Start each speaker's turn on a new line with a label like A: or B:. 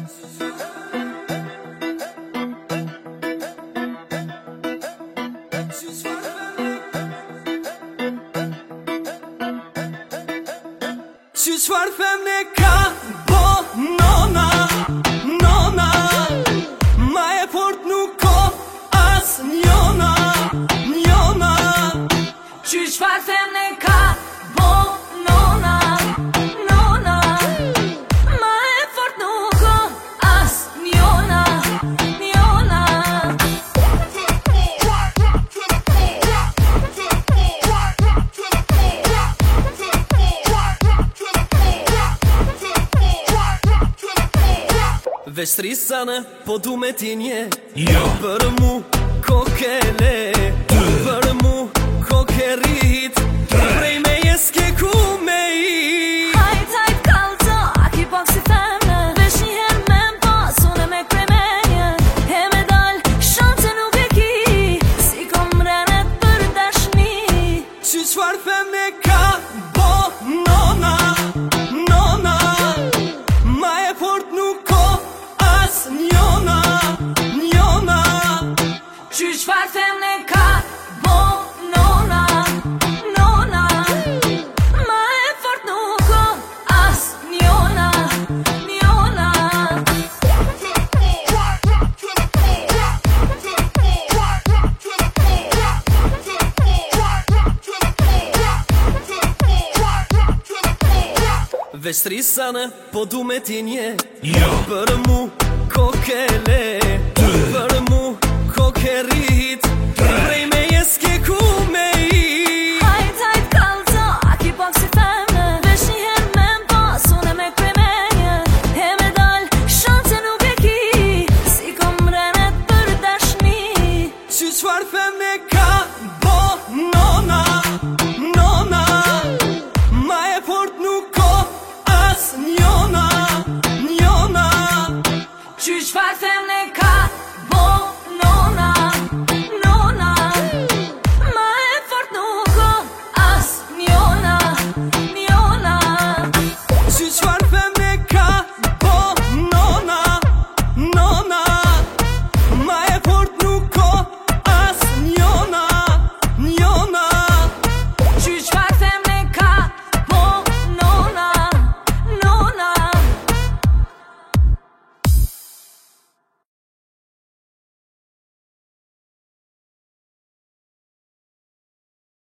A: Që qfar femne ka bo nona, nona, ma e fort nuk ko as njona, njona.
B: Që qfar femne ka bo nona, nona, ma e fort nuk ko as njona, njona.
A: Vestrisane, po du me tinje, për mu kokele, për mu kokerit, prej me jeske ku me I.
B: Hajt, hajt, kalzo, a ki pak si femne, vesh një her me m'pas, une me kremenje, he me dal, shance nuk e ki, si kom mrenet për dashni.
A: Që qfar femne ka bo nona, nona, ma e fort nuk ko as njona, njona.
B: Që qfar femne ka bo nona, nona, ma e fort nuk ko as njona, njona.
A: Vestrisane, po du me tinje, për mu kokele, për mu kokerit, prej